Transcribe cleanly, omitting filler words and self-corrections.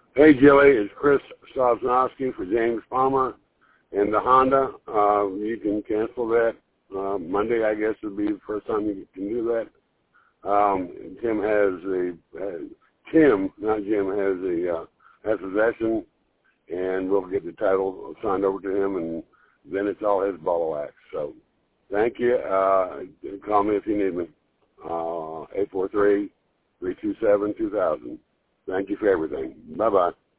Hey, Jilly, it's Chris Sosnowski for James Palmer and the Honda. You can cancel that. Monday, I guess, would be the first time you can do that. Tim, not Jim, has possession, and we'll get the title signed over to him, and then it's all his ball of wax. So thank you. Call me if you need me. 843-327-2000. Thank you for everything. Bye-bye.